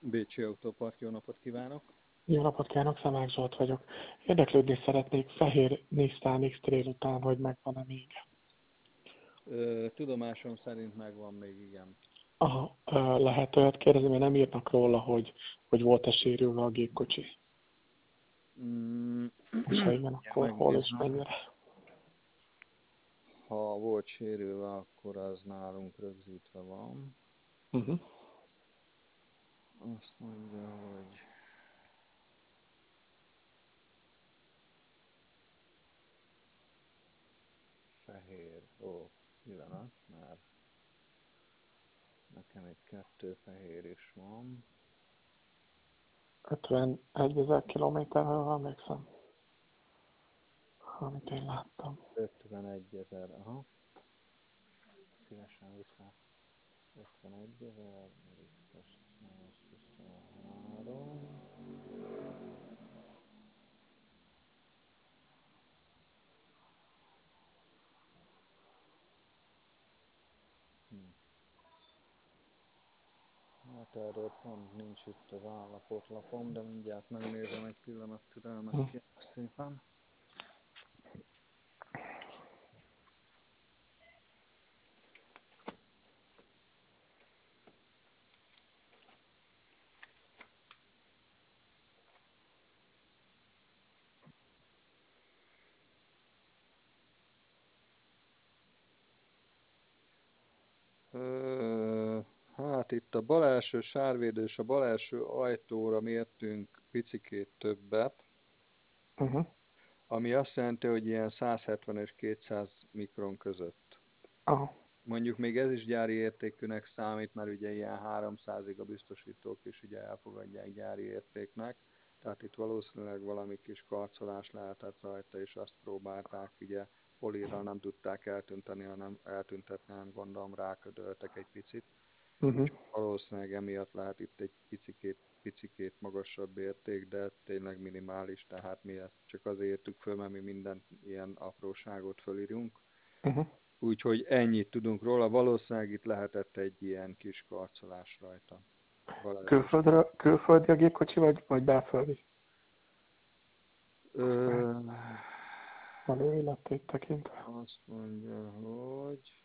Bécsi Autópark, jó napot kívánok! Jó napot kívánok, Szemák Zsolt vagyok. Érdeklődni szeretnék fehér Nissan X-Trail után, hogy megvan-e még. Tudomásom szerint megvan még, igen. Aha, lehet olyat kérdezni, mert nem írnak róla, hogy volt-e sérülve a gépkocsi. És ha igen, akkor hol és mennyire? Ha volt sérülve, akkor az nálunk rögzítve van. Azt mondja, hogy fehér. Ó, pillanat, mert nekem egy 2 fehér is van. 51 000 kilométerről emlékszem, amit én láttam. 51 000, aha. Szívesen vissza. 51 000, itt a 123. Hát erről pont nincs itt az állapotlapom, de mindjárt megnézem, egy pillanat türelmet kérek szépen. Hát itt a bal első sárvédő és a bal első ajtóra mértünk picikét többet, ami azt jelenti, hogy ilyen 170 és 200 mikron között. Aha. Mondjuk még ez is gyári értékűnek számít, mert ugye ilyen 300-ig a biztosítók is ugye elfogadják gyári értéknek. Tehát itt valószínűleg valami kis karcolás lehetett rajta, és azt próbálták ugye polírral nem tudták eltüntetni, hanem gondolom ráködöltek egy picit. Úgyhogy valószínűleg emiatt lehet itt egy picikét magasabb érték, de tényleg minimális, tehát mi ezt csak azért írtuk föl, mert mi minden ilyen apróságot fölírunk. Úgyhogy ennyit tudunk róla, valószínűleg itt lehetett egy ilyen kis karcolás rajta. Külföldi a gépkocsi, vagy belföldi? Való életét tekintve. Azt mondja, hogy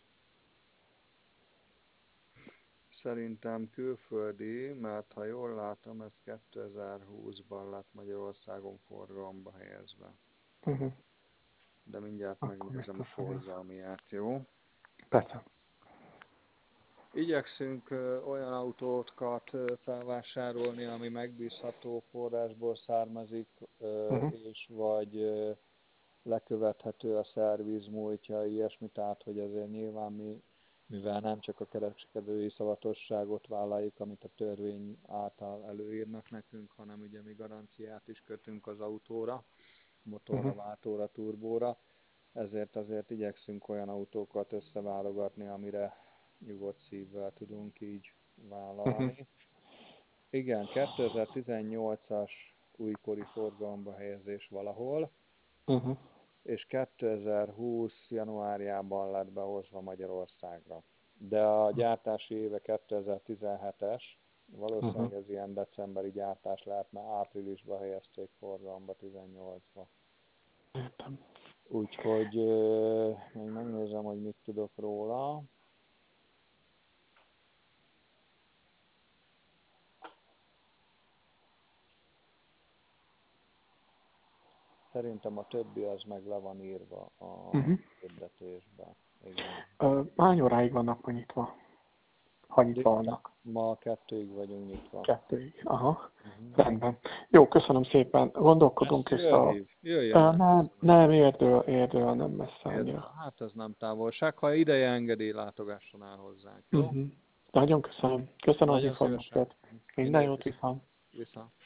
szerintem külföldi, mert ha jól látom, ez 2020-ban lett Magyarországon forgalomba helyezve. De mindjárt megnézem a forgalmiát, jó? Persze. Igyekszünk olyan autókat felvásárolni, ami megbízható forrásból származik, és vagy lekövethető a szervizmúltja, ilyesmi, tehát hogy azért nyilván mivel nem csak a kereskedői szavatosságot vállaljuk, amit a törvény által előírnak nekünk, hanem ugye mi garanciát is kötünk az autóra, motorra, váltóra, turbóra, ezért azért igyekszünk olyan autókat összeválogatni, amire nyugodt szívvel tudunk így vállalni. Igen, 2018-as újkori forgalomba helyezés valahol, és 2020 januárjában lett behozva Magyarországra. De a gyártási éve 2017-es, valószínűleg ez ilyen decemberi gyártás lehet, mert áprilisban helyezték forgalomba 18-ba. Értem. Úgyhogy még megnézem, hogy mit tudok róla. Szerintem a többi az meg le van írva a hirdetésben. Igen. Hány óráig vannak nyitva? Ha nyitva vannak? Ma 2-ig vagyunk nyitva. 2-ig, aha. Rendben. Jó, köszönöm szépen. Gondolkodunk, és nem, Érdől, nem messze annyira. Hát ez nem távolság. Ha ideje engedi, látogasson el hozzánk, jó? Nagyon köszönöm. Köszönöm az Nagyon információt. Minden jót, viszont. Viszont.